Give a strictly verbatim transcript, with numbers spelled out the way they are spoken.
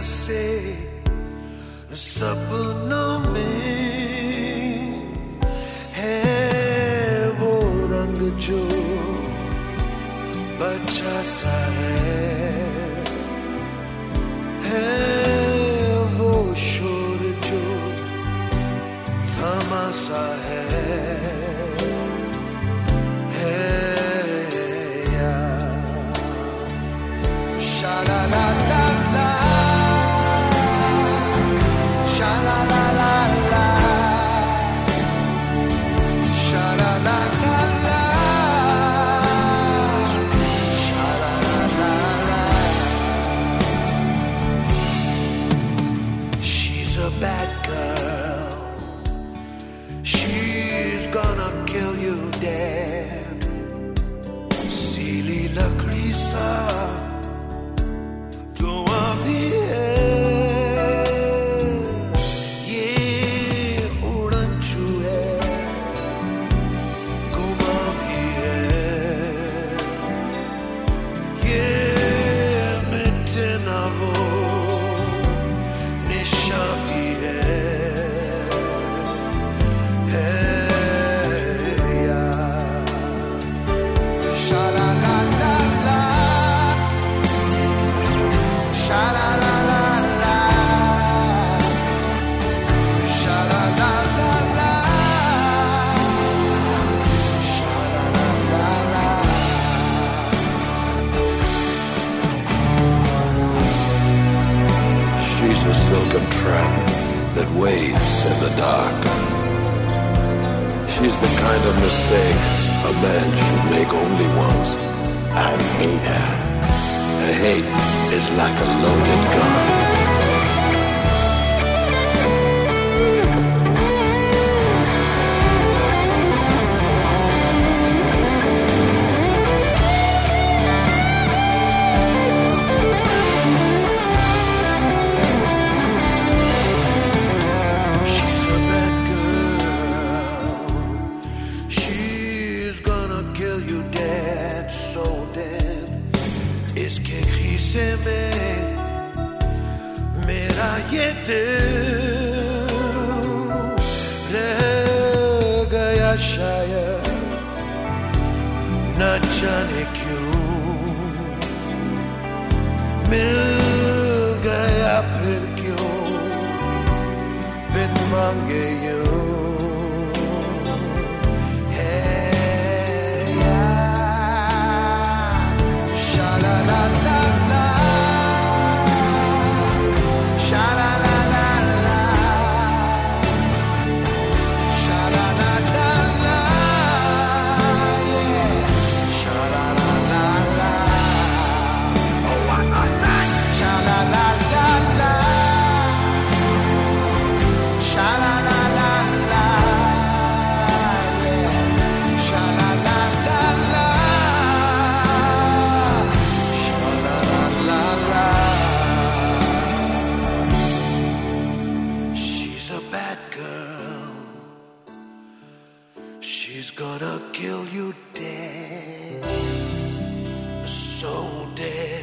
से सपनों में है वो रंग जो बचा सा है, है वो शोर जो थमा सा है, है यार। शा ला ला ला ला, शा ला ला ला ला, शा ला ला ला ला, शा ला ला ला ला. She's a bad girl. She's gonna kill you dead. सीली लकड़ी सा धुआं भी है, ये उड़न छुए गुमा भी है, ये मिटे ना वो निशा भी है, है यार. शा ला ला ला ला, शा ला ला ला ला, शा ला ला ला ला, शा ला ला ला ला. She's a silken trap that waits in the dark. She's the kind of mistake a man should make only once. I hate her. Her hate is like a loaded gun. She's a bad girl. She's gonna kill you dead, so dead. इसके खीसे में मेरा ये दिल रह गया शायद, न जाने क्यों मिल गया फिर क्यों बिन मांगे यूं. She's a bad girl. She's gonna kill you dead, so dead.